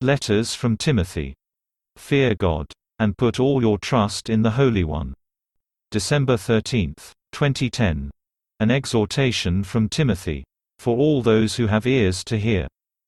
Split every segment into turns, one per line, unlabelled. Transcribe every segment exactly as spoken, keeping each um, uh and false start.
Letters from Timothy. Fear God, and put all your trust in the Holy One. December thirteenth, twenty ten. An exhortation from Timothy. For all those who have ears to hear.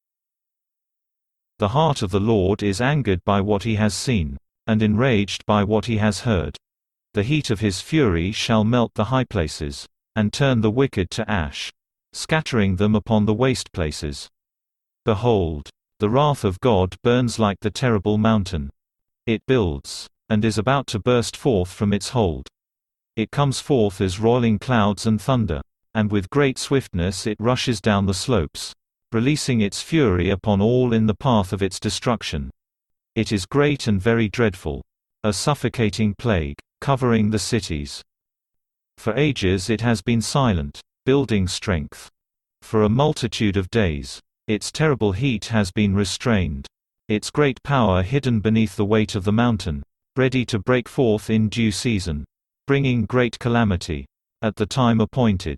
The heart of the Lord is angered by what he has seen, and enraged by what he has heard. The heat of his fury shall melt the high places, and turn the wicked to ash, scattering them upon the waste places. Behold, the wrath of God burns like the terrible mountain. It builds, and is about to burst forth from its hold. It comes forth as roiling clouds and thunder, and with great swiftness it rushes down the slopes, releasing its fury upon all in the path of its destruction. It is great and very dreadful, a suffocating plague, covering the cities. For ages it has been silent, building strength. For a multitude of days, its terrible heat has been restrained. Its great power hidden beneath the weight of the mountain, ready to break forth in due season, bringing great calamity, at the time appointed.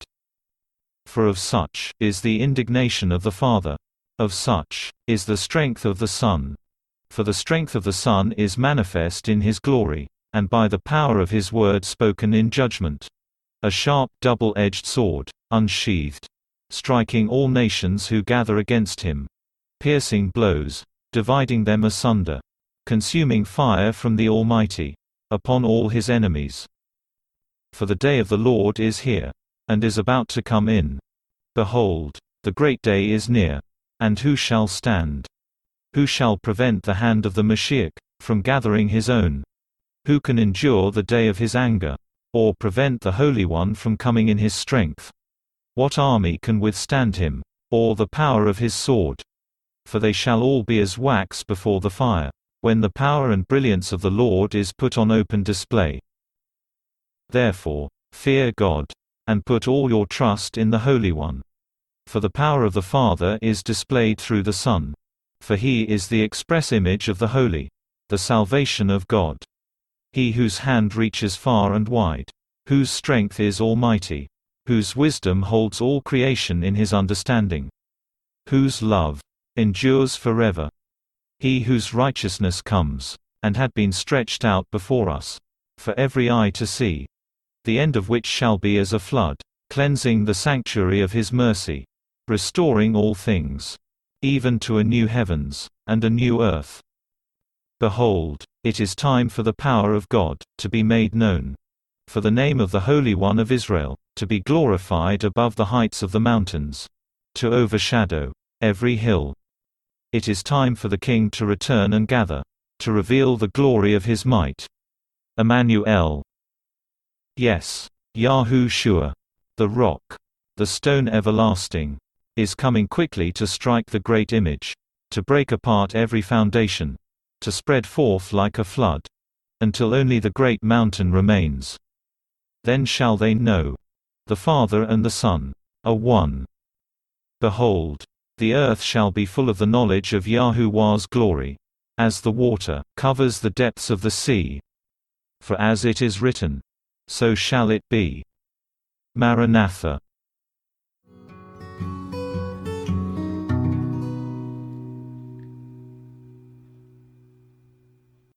For of such is the indignation of the Father. Of such is the strength of the Son. For the strength of the Son is manifest in his glory, and by the power of his word spoken in judgment. A sharp double-edged sword, unsheathed, striking all nations who gather against him. Piercing blows, dividing them asunder. Consuming fire from the Almighty, upon all his enemies. For the day of the Lord is here, and is about to come in. Behold, the great day is near. And who shall stand? Who shall prevent the hand of the Mashiach from gathering his own? Who can endure the day of his anger, or prevent the Holy One from coming in his strength? What army can withstand him, or the power of his sword? For they shall all be as wax before the fire, when the power and brilliance of the Lord is put on open display. Therefore, fear God, and put all your trust in the Holy One. For the power of the Father is displayed through the Son. For he is the express image of the Holy, the salvation of God. He whose hand reaches far and wide, whose strength is almighty, whose wisdom holds all creation in his understanding, whose love endures forever. He whose righteousness comes, and had been stretched out before us, for every eye to see, the end of which shall be as a flood, cleansing the sanctuary of his mercy, restoring all things, even to a new heavens, and a new earth. Behold, it is time for the power of God to be made known, for the name of the Holy One of Israel to be glorified above the heights of the mountains, to overshadow every hill. It is time for the King to return and gather, to reveal the glory of his might. Emmanuel. Yes, Yahushua, the rock, the stone everlasting, is coming quickly to strike the great image, to break apart every foundation, to spread forth like a flood, until only the great mountain remains. Then shall they know, the Father and the Son are one. Behold, the earth shall be full of the knowledge of Yahuwah's glory, as the water covers the depths of the sea. For as it is written, so shall it be. Maranatha.